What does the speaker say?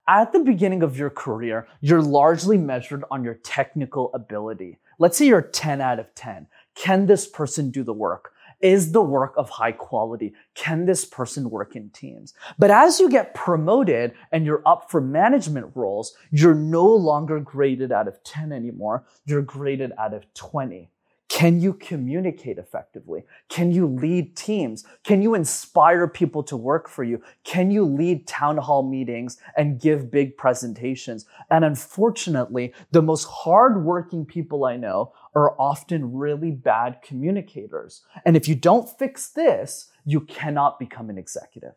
At the beginning of your career, you're largely measured on your technical ability. Let's say you're 10 out of 10. Can this person do the work? Is the work of high quality? Can this person work in teams? But as you get promoted and you're up for management roles, you're no longer graded out of 10 anymore. You're graded out of 20. Can you communicate effectively? Can you lead teams? Can you inspire people to work for you? Can you lead town hall meetings and give big presentations? And unfortunately, the most hardworking people I know are often really bad communicators. And if you don't fix this, you cannot become an executive.